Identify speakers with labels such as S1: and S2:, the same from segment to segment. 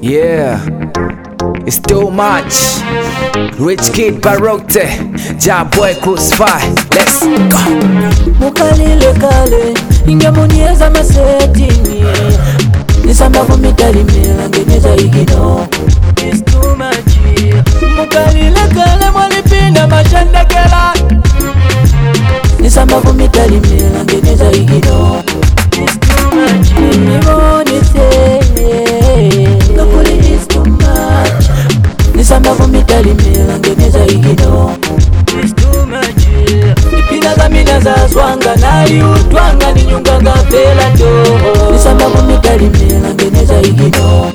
S1: Yeah, it's too much. Rich Kid Baroque, Jaboy Crucify. Let's go.
S2: Mukalile kale, ingemunyeza masetini. Nisamba kumitalimela, ngeneza igino. It's too much. Mukalile kale, mwalipinda mashandakela. Nisamba kumitalimela, ngeneza igino. It's too much. Nibonise, kakuli it's too much. Nisamba kumitalimela, ngeneza igino. It's too much. Ipina za mina za swanga nali utwanga ni nyunga gafela to. Nisamba kumitalimela, ngeneza igino.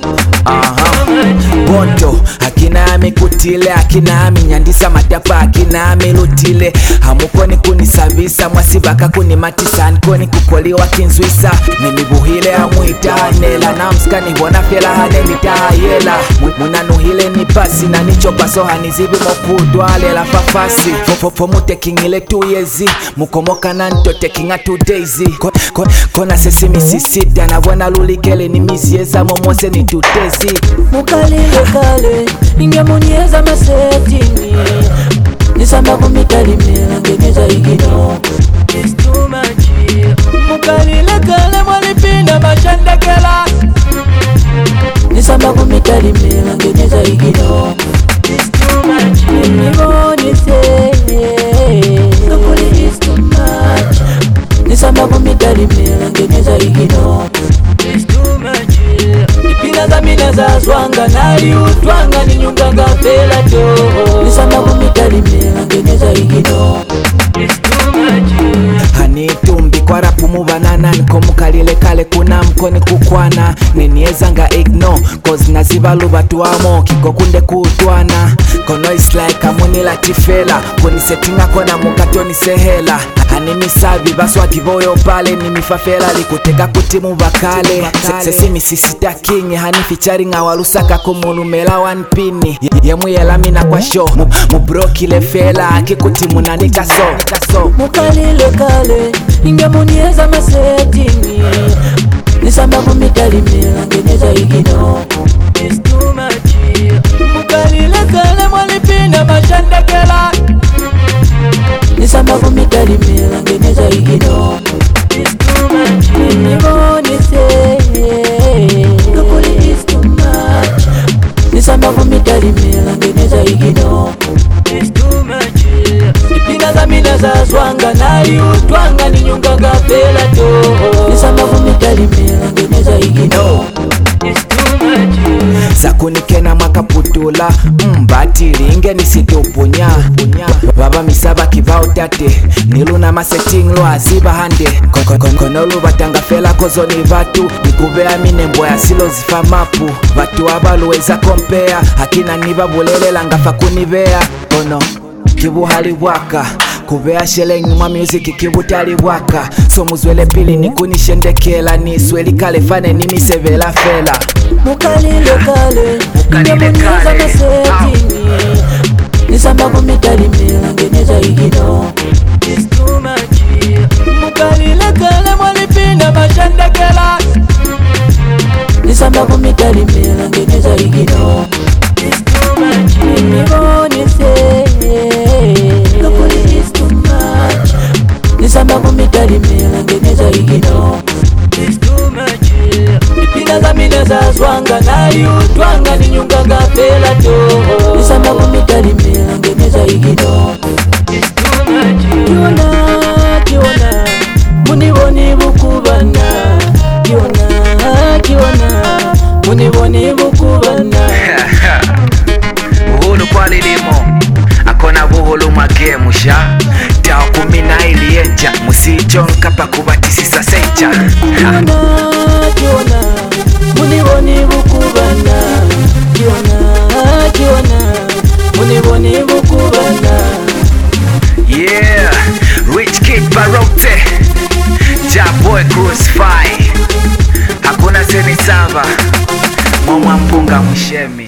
S1: Bondo akina amekutile akina aminyandisa matapa akina amelutile hamukoni kunisabisa mwasibaka kunimatisa nkoni kukoliwa kinzwisa nimibuhile amwita nela namskani wana fela hane nitahayela munanuhile ni pasi na nichopaso hanizibi mokudwale la fafasi fofo mutekingile 2 years mukomoka na ntotekinga 2 days kona sesimi sisita na wana lulikele ni mizieza momose ni tutezi
S2: Mukalile kale, ingemunyeza masetini. Nisamba kumitalimela, ngeneza igino. It's too much. Mukalile kale, mwalipinda mashandakela. Nisamba kumitalimela, ngeneza igino. It's too much. Nibonise, kakuli it's too much. Nisamba kumitalimela, ngeneza igino. It's too much. Ipina za mina za swanga nali utwanga ni nyunga gafela to. Nisamba kumitalimela, ngeneza igino. It's too much.
S1: Hanitumbi kwa rapu mubanana niko mukalile kale kuna mkoni kukwana ninieza nga igno cause nazibalu batuamo kiko kunde kutwana kono is like amuni latifela kunisetinga kona mukatoni sehela hanimisabi baswa kivoyo pale nimifafela likuteka kuti mubakale sesimi sisita kinye hanifichari nga walusaka kumulumela wanpini yemuyela kwa show mubrokile fela akikuti munanita so
S2: Mukalile kale, ingemunyeza masetini. Nisamba kumitalimela, ngeneza igino. It's too much. Mukalile kale, mwalipinda mashandakela. Nisamba kumitalimela, ngeneza igino. It's too much. Nibonise, kakuli it's too much. Nisamba kumitalimela, ngeneza igino. It's too much. Ipina za mina za swanga nali utwanga ni nyunga gafela to. Nisamba kumitalimela, ngeneza igino. It's too much.
S1: sakunikena makaputula mbatilinge nisitupunya baba misaba kivao tate niluna masetting lwaziba hande kono lubatanga fela kozo ni vatu nikuvea minembo ya silo zifa mapu vatu abaluweza kompea hakina nibabulelela ngafa kunivea kono kibuhali bwaka kuvea shelengi mwa music kibutali bwaka so muzwele pili nikunishendekela nisweli kale fane nimisevela fela
S2: Mukalile kale, ingemunyeza masetini. Nisamba kumitalimela, ngeneza igino. It's too much. Mukalile kale, mwalipinda mashandakela. Nisamba kumitalimela, ngeneza igino. It's too much. Nibonise, kakuli it's too much. Nisamba kumitalimela, ngeneza igino. It's too much. Ipina za mina za swanga nali utwanga ni nyunga gafela to. Nisamba kumitalimela, ngeneza igino. It's too much. Kiona, muniboni bukubana. Kiona, muniboni bukubana.
S1: Buhulu kwa lilimo akona buhulu magemusha tao 10 ilienja musichonka pakubatisisa senja
S2: Kiona, muniboni bukubana. Kiona, muniboni bukubana.
S1: Yeah, Rich Kid Baroque, Jaboy Crucify, hakuna senisaba mwa mpunga mshemi.